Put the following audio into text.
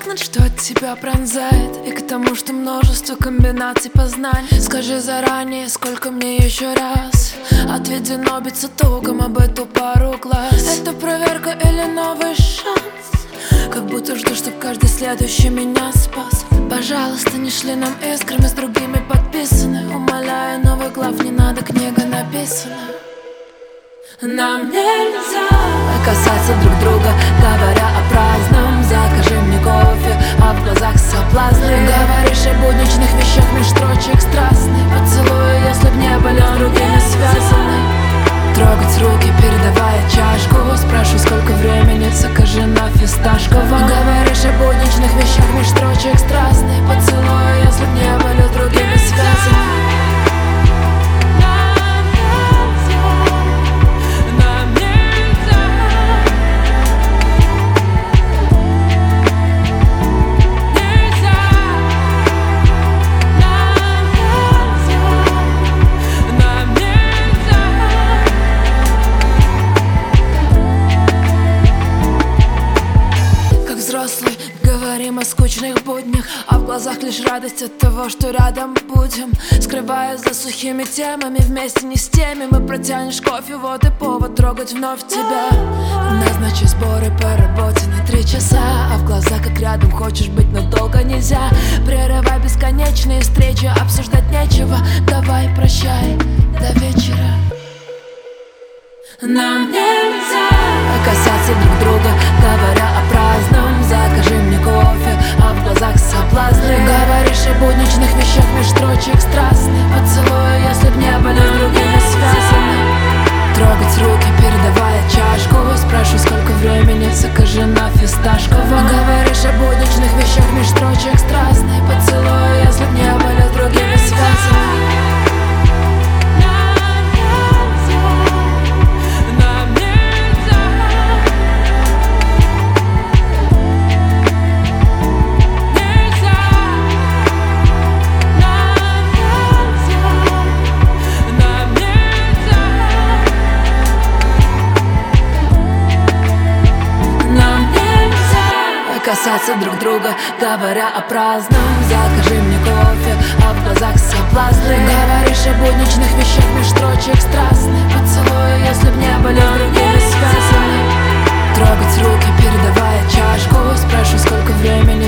привыкнуть, что от тебя пронзает, и к тому, что множество комбинаций познаний. Скажи заранее, сколько мне еще раз отведено биться током об эту пару глаз. Это проверка или новый шанс? Как будто жду, чтоб каждый следующий меня спас. Пожалуйста, не шли нам искрами, с другими подписаны. Умоляю, новых глав не надо, книга написана. Нам нельзя касаться друг друга, говоря о праздном. Закажи мне кофе, а в глазах соблазны. Говоришь о будничных вещах, меж строчек страстный поцелуй, если б не были с другими связаны. Трогать руки, передавая чашку. Спрашиваю, сколько времени, закажи на фисташковом. Говоришь о будничных вещах, меж строчек страстный поцелуй, если б не были с другими связаны. Говорим о скучных буднях, а в глазах лишь радость от того, что рядом будем. Скрываясь за сухими темами, вместе не с теми. Мы протянешь кофе, вот и повод трогать вновь тебя. Назначи сборы по работе на 3 часа, а в глаза как рядом хочешь быть, но долго нельзя. Прерывай бесконечные встречи, обсуждать нечего. Давай прощай, до вечера. Нам нельзя касаться друг друга, говоря о праздном. Закажи мне кофе, а в глазах соблазны. Говоришь о будничных вещах, меж строчек страстный поцелуй, если б не были с другими связаны. Трогать руки, передавая чашку. Спрашиваю, сколько времени, закажи на фисташковом. Говоришь о будничных вещах, меж строчек страстный поцелуй, если б не были с другими связаны. Касаться друг друга, говоря о праздном. Закажи мне кофе, а в глазах соблазны. Говоришь о будничных вещах, меж строчек страстный поцелуй, если б не были с другими связаны. Трогать руки, передавая чашку. Спрашиваю, сколько времени,